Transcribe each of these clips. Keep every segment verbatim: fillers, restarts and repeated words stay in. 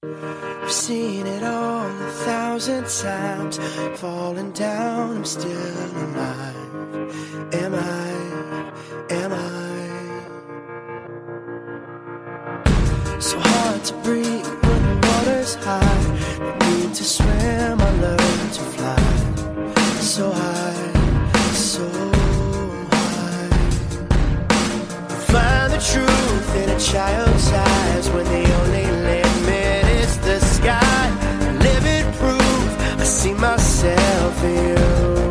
I've seen it all a thousand times. Falling down, I'm still alive. Am I? Am I? So hard to breathe when the water's high. No need to swim, I learned to fly. So high, so high. Find the truth in a child's eyes when the only limit is the sky. Living proof, I see myself in you.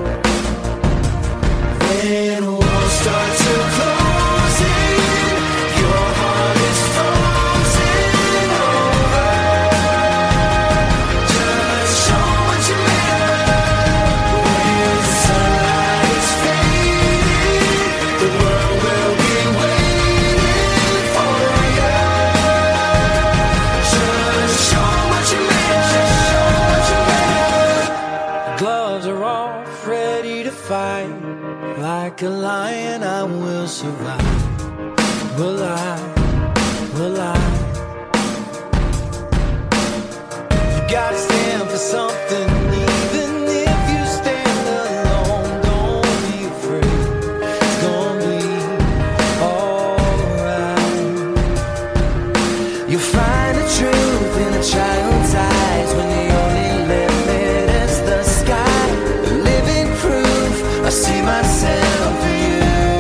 When walls start to close in, your heart is frozen over. Just show what you made of. When the sunlight is fading, the world will be waiting for you. Just show what you made of. Gloves are off, ready to fight. Like a lion, I will survive. Will I? Will I? You gotta stand for something, even if you stand alone. Don't be afraid, it's gonna be alright. You'll find the truth in a child's eyes when the only limit is the sky. Living proof, I see myself in you.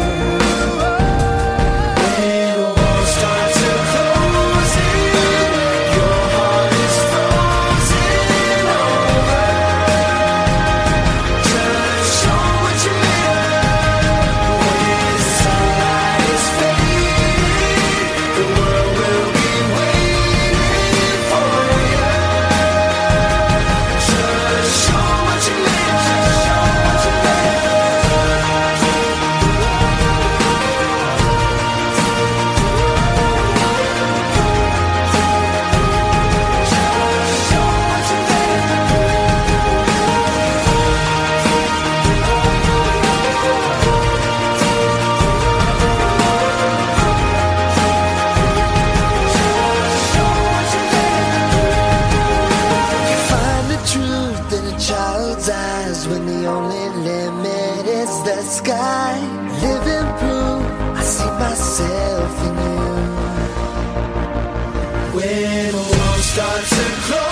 When walls start to close in, your heart is frozen over. Just show what you made of. When the sunlight is fading, the world will be waiting for you. Just show what you made of. Show what you made of. You find the truth in a child's eyes when the only limit is the sky. Living proof, I see myself in you. When walls start to close